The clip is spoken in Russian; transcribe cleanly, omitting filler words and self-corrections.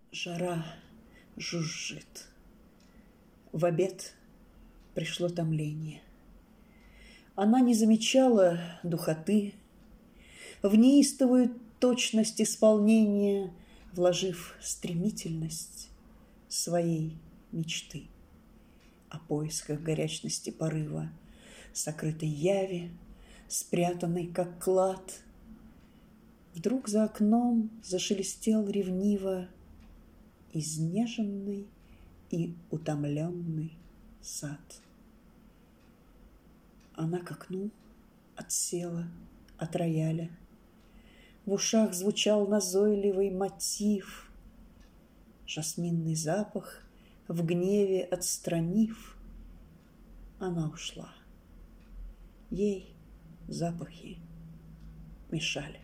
Жара жужжит. В обед пришло томление. Она не замечала духоты, в неистовую точность исполнения вложив стремительность своей мечты. О поисках горячности порыва, сокрытой яви, спрятанной как клад. Вдруг за окном зашелестел ревниво изнеженный и утомленный сад. Она к окну отсела от рояля. В ушах звучал назойливый мотив. Жасминный запах в гневе отстранив, она ушла. Ей запахи мешали.